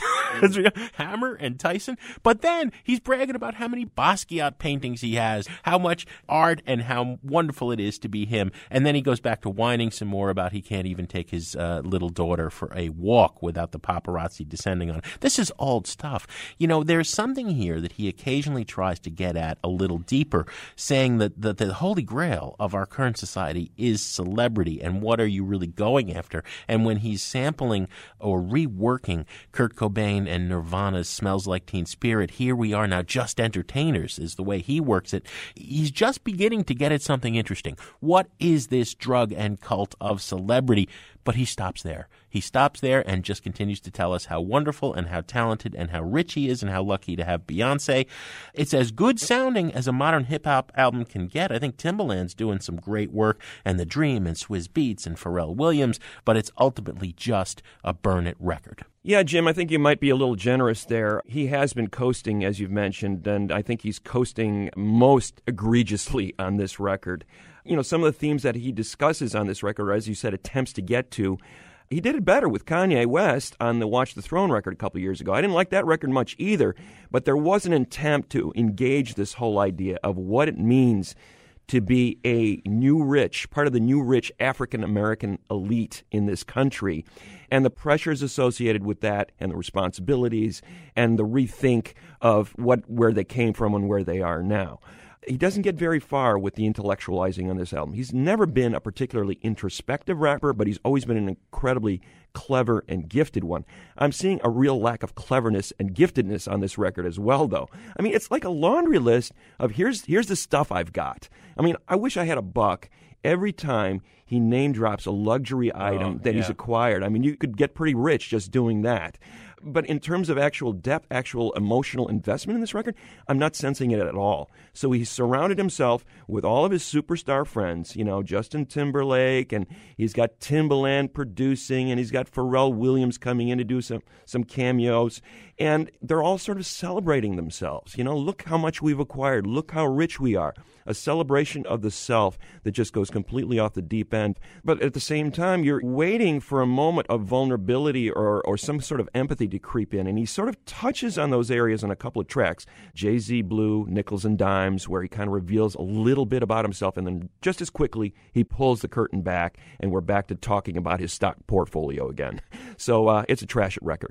Hammer and Tyson? But then he's bragging about how many Basquiat paintings he has, how much art and how wonderful it is to be him. And then he goes back to whining some more about he can't even take his little daughter for a walk without the paparazzi descending on him. This is old stuff. You know, there's something here that he occasionally tries to get at a little deeper, saying that the holy grail of our current society is celebrity, and what are you really going after? And when he's sampling or reworking Kurt Cobain and Nirvana's Smells Like Teen Spirit, here we are now just entertainers is the way he works it. He's just beginning to get at something interesting. What is this drug and cult of celebrity? But he stops there. He stops there and just continues to tell us how wonderful and how talented and how rich he is and how lucky to have Beyonce. It's as good sounding as a modern hip-hop album can get. I think Timbaland's doing some great work, and The Dream and Swizz Beatz and Pharrell Williams, but it's ultimately just a burn-it record. Yeah, Jim, I think you might be a little generous there. He has been coasting, as you've mentioned, and I think he's coasting most egregiously on this record. You know, some of the themes that he discusses on this record, or as you said, attempts to get to, he did it better with Kanye West on the Watch the Throne record a couple of years ago. I didn't like that record much either, but there was an attempt to engage this whole idea of what it means to be a new rich, part of the new rich African-American elite in this country, and the pressures associated with that, and the responsibilities, and the rethink of where they came from and where they are now. He doesn't get very far with the intellectualizing on this album. He's never been a particularly introspective rapper, but he's always been an incredibly clever and gifted one. I'm seeing a real lack of cleverness and giftedness on this record as well, though. I mean, it's like a laundry list of here's the stuff I've got. I mean, I wish I had a buck every time he name drops a luxury item that he's acquired. I mean, you could get pretty rich just doing that. But in terms of actual depth, actual emotional investment in this record, I'm not sensing it at all. So he's surrounded himself with all of his superstar friends, you know, Justin Timberlake, and he's got Timbaland producing, and he's got Pharrell Williams coming in to do some cameos. And they're all sort of celebrating themselves. You know, look how much we've acquired. Look how rich we are. A celebration of the self that just goes completely off the deep end. But at the same time, you're waiting for a moment of vulnerability or some sort of empathy to creep in. And he sort of touches on those areas on a couple of tracks. Jay-Z Blue, Nickels and Dimes, where he kind of reveals a little bit about himself. And then just as quickly, he pulls the curtain back, and we're back to talking about his stock portfolio again. So it's a trash record.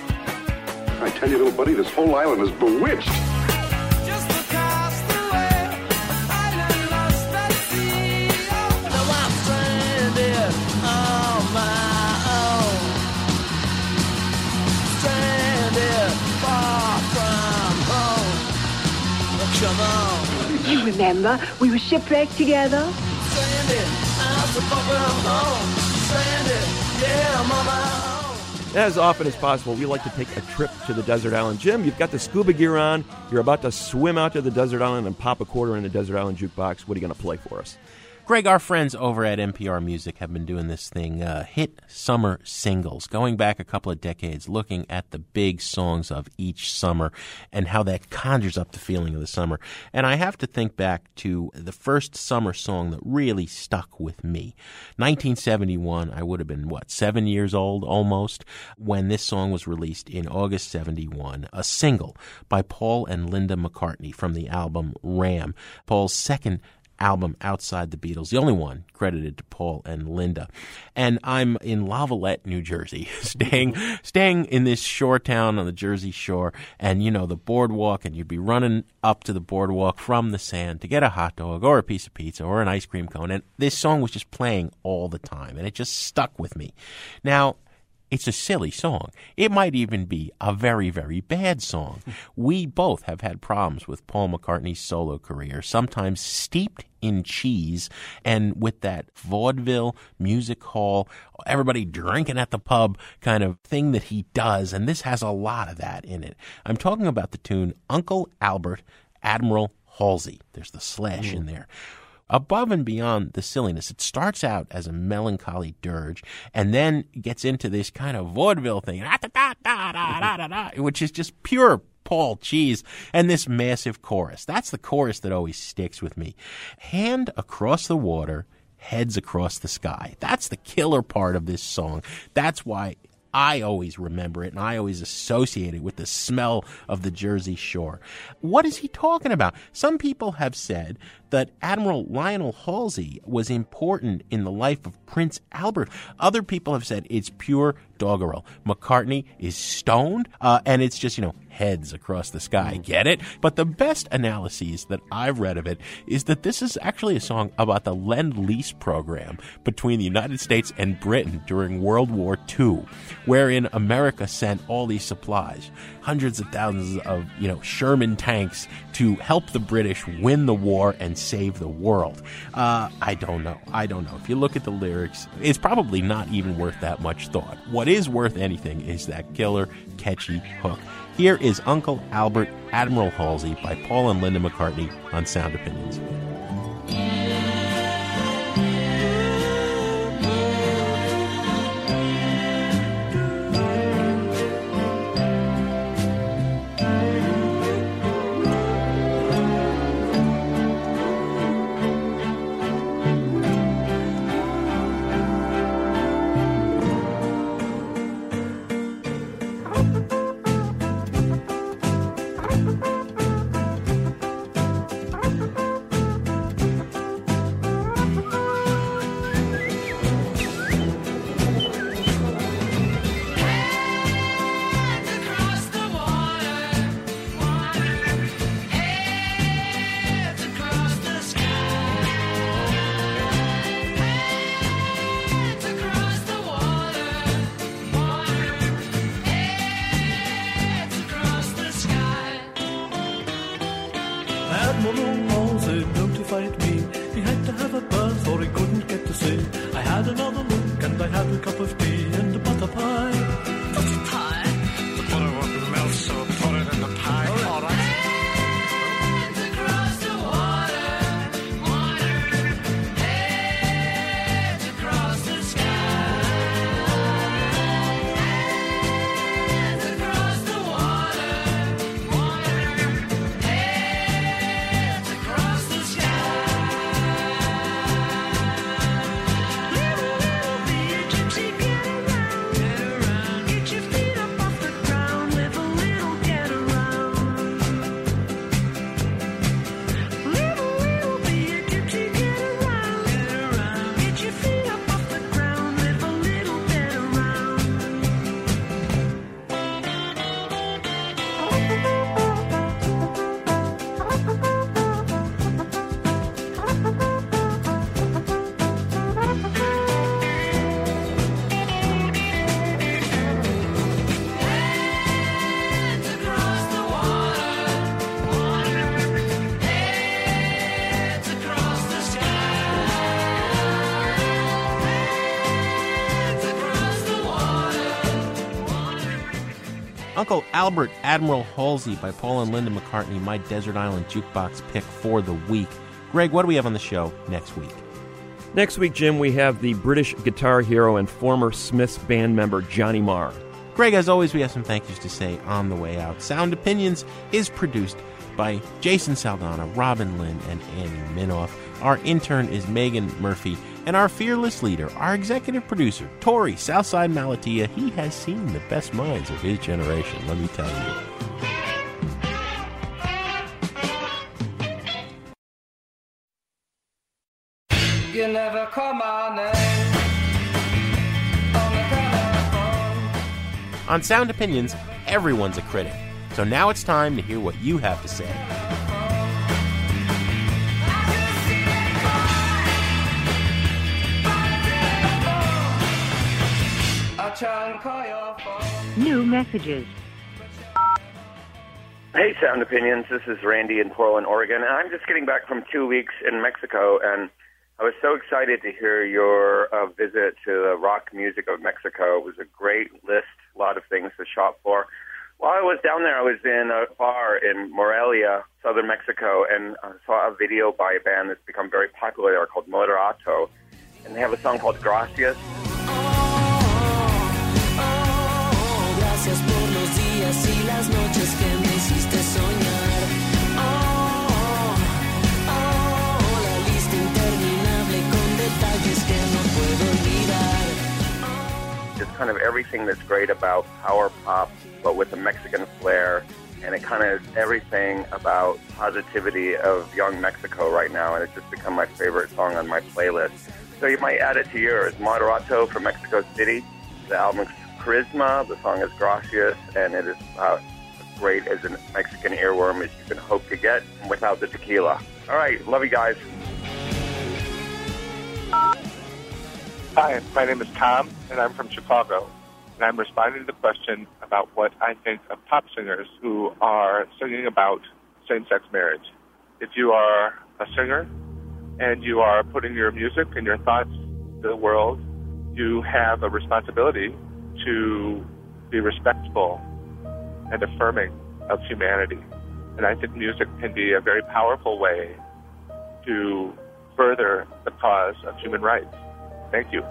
I tell you, little buddy, this whole island is bewitched. You remember, we were shipwrecked together? As often as possible, we like to take a trip to the desert island. Jim, you've got the scuba gear on. You're about to swim out to the desert island and pop a quarter in the desert island jukebox. What are you going to play for us? Greg, our friends over at NPR Music have been doing this thing, Hit Summer Singles, going back a couple of decades, looking at the big songs of each summer and how that conjures up the feeling of the summer. And I have to think back to the first summer song that really stuck with me. 1971, I would have been, 7 years old almost, when this song was released in August 71, a single by Paul and Linda McCartney from the album Ram, Paul's second album outside the Beatles, the only one credited to Paul and Linda. And I'm in Lavallette, New Jersey, staying in this shore town on the Jersey Shore, and the boardwalk, and you'd be running up to the boardwalk from the sand to get a hot dog or a piece of pizza or an ice cream cone, and this song was just playing all the time, and it just stuck with me. Now, it's a silly song. It might even be a very, very bad song. We both have had problems with Paul McCartney's solo career, sometimes steeped in cheese and with that vaudeville, music hall, everybody drinking at the pub kind of thing that he does, and this has a lot of that in it. I'm talking about the tune Uncle Albert, Admiral Halsey. There's the slash in there. Above and beyond the silliness, it starts out as a melancholy dirge and then gets into this kind of vaudeville thing, which is just pure Paul cheese, and this massive chorus. That's the chorus that always sticks with me. Hand across the water, heads across the sky. That's the killer part of this song. That's why I always remember it, and I always associate it with the smell of the Jersey Shore. What is he talking about? Some people have said that Admiral Lionel Halsey was important in the life of Prince Albert. Other people have said it's pure doggerel. McCartney is stoned, and it's just, heads across the sky. Get it? But the best analyses that I've read of it is that this is actually a song about the Lend-Lease program between the United States and Britain during World War II, wherein America sent all these supplies, hundreds of thousands of, Sherman tanks to help the British win the war and save the world. I don't know. If you look at the lyrics, it's probably not even worth that much thought. What is worth anything is that killer, catchy hook. Here is Uncle Albert, Admiral Halsey by Paul and Linda McCartney on Sound Opinions. Admiral Halsey notified me he had to have a berth or he couldn't get to sea. I had another look and I had a cup of tea and a butter pie. Butter pie? The butter wouldn't melt, so put it in the pie. All right. Hands across the water, hands across the sky. Hands across the water, hands across the sky. Little bee, gypsy, get around, get your feet up off the ground, live a little, get around. Little bee, gypsy, get around, get your feet up off the ground, live a little, get around. Hands across the water, hands across the sky. Hands across the water. Uncle Albert, Admiral Halsey by Paul and Linda McCartney, my Desert Island Jukebox pick for the week. Greg, what do we have on the show next week? Next week, Jim, we have the British guitar hero and former Smiths band member Johnny Marr. Greg, as always, we have some thank yous to say on the way out. Sound Opinions is produced by Jason Saldana, Robin Lynn, and Annie Minoff. Our intern is Megan Murphy, and our fearless leader, our executive producer, Tori Southside Malatia. He has seen the best minds of his generation, let me tell you. You never call my name on the telephone. On Sound Opinions, everyone's a critic. So now it's time to hear what you have to say. I try and call your phone. New messages. Hey, Sound Opinions. This is Randy in Portland, Oregon. And I'm just getting back from 2 weeks in Mexico, and I was so excited to hear your visit to the rock music of Mexico. It was a great list, a lot of things to shop for. While I was down there, I was in a bar in Morelia, southern Mexico, and saw a video by a band that's become very popular there called Moderato. And they have a song called Gracias. Gracias por los días y las noches que me hiciste soñar. La lista interminable con detalles que no puedo olvidar. It's kind of everything that's great about power pop, but with a Mexican flair, and it kind of everything about positivity of young Mexico right now, and it's just become my favorite song on my playlist. So you might add it to yours. Moderato from Mexico City. The album's Charisma, the song is Gracias, and it is as great as a Mexican earworm as you can hope to get without the tequila. All right, love you guys. Hi, my name is Tom, and I'm from Chicago. And I'm responding to the question about what I think of pop singers who are singing about same-sex marriage. If you are a singer and you are putting your music and your thoughts to the world, you have a responsibility to be respectful and affirming of humanity. And I think music can be a very powerful way to further the cause of human rights. Thank you.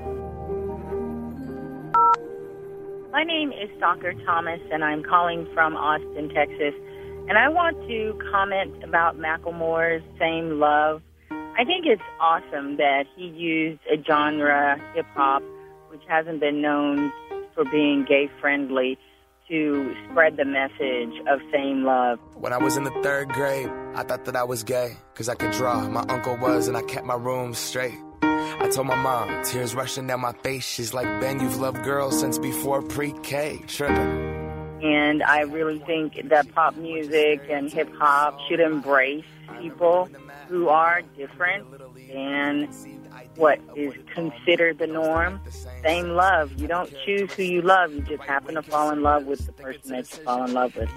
My name is Stalker Thomas, and I'm calling from Austin, Texas. And I want to comment about Macklemore's Same Love. I think it's awesome that he used a genre, hip-hop, which hasn't been known for being gay-friendly, to spread the message of same love. When I was in the 3rd grade, I thought that I was gay, because I could draw. My uncle was, and I kept my room straight. I told my mom, tears rushing down my face. She's like, Ben, you've loved girls since before pre-K. Tripping. And I really think that pop music and hip-hop should embrace people who are different than what is considered the norm. Same love. You don't choose who you love. You just happen to fall in love with the person that you fall in love with.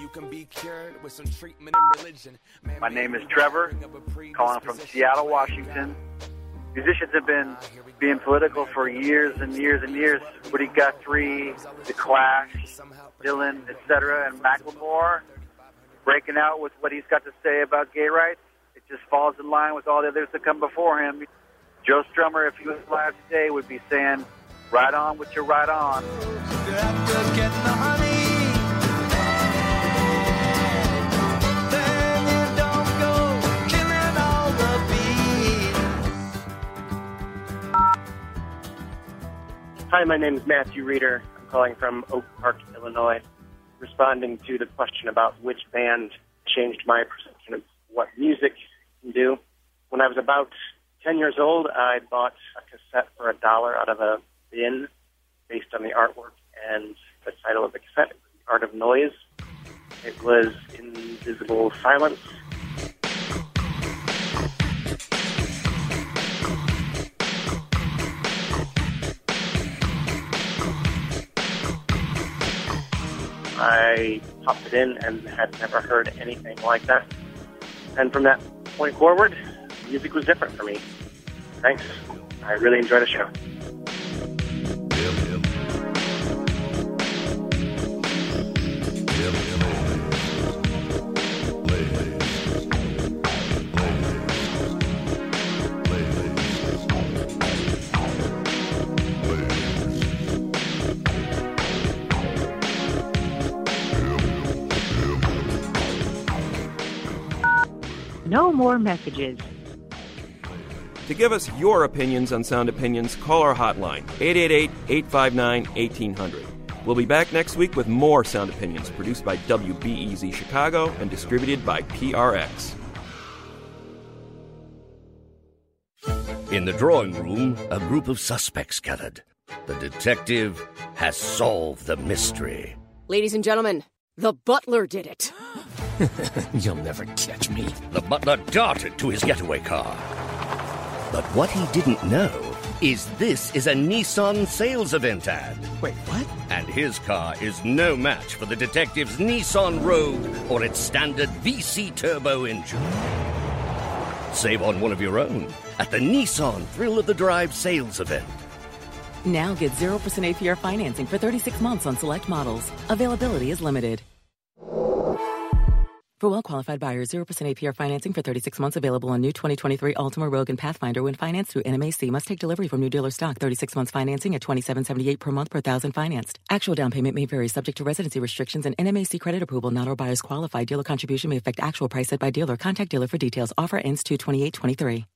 My name is Trevor, calling from Seattle, Washington. Musicians have been being political for years and years and years. Woody Guthrie, The Clash, Dylan, etc., and Macklemore breaking out with what he's got to say about gay rights. It just falls in line with all the others that come before him. Joe Strummer, if he was alive today, would be saying, "Right on with your right on." Hi, my name is Matthew Reeder. I'm calling from Oak Park, Illinois, responding to the question about which band changed my perception of what music can do. When I was about 10 years old, I bought a cassette for $1 out of a bin based on the artwork, and the title of the cassette was The Art of Noise. It was Invisible Silence. I popped it in and had never heard anything like that. And from that point forward, music was different for me. Thanks. I really enjoyed the show. no more messages. To give us your opinions on Sound Opinions, call our hotline, 888-859-1800. We'll be back next week with more Sound Opinions, produced by WBEZ Chicago and distributed by PRX. In the drawing room, a group of suspects gathered. The detective has solved the mystery. Ladies and gentlemen, the butler did it. You'll never catch me. The butler darted to his getaway car. But what he didn't know is this is a Nissan sales event ad. Wait, what? And his car is no match for the detective's Nissan Rogue or its standard VC turbo engine. Save on one of your own at the Nissan Thrill of the Drive sales event. Now get 0% APR financing for 36 months on select models. Availability is limited. For well-qualified buyers, 0% APR financing for 36 months available on new 2023 Altima, Rogue, and Pathfinder when financed through NMAC. Must take delivery from new dealer stock. 36 months financing at $27.78 per month per thousand financed. Actual down payment may vary subject to residency restrictions and NMAC credit approval. Not all buyers qualify. Dealer contribution may affect actual price set by dealer. Contact dealer for details. Offer ends 2/28/23.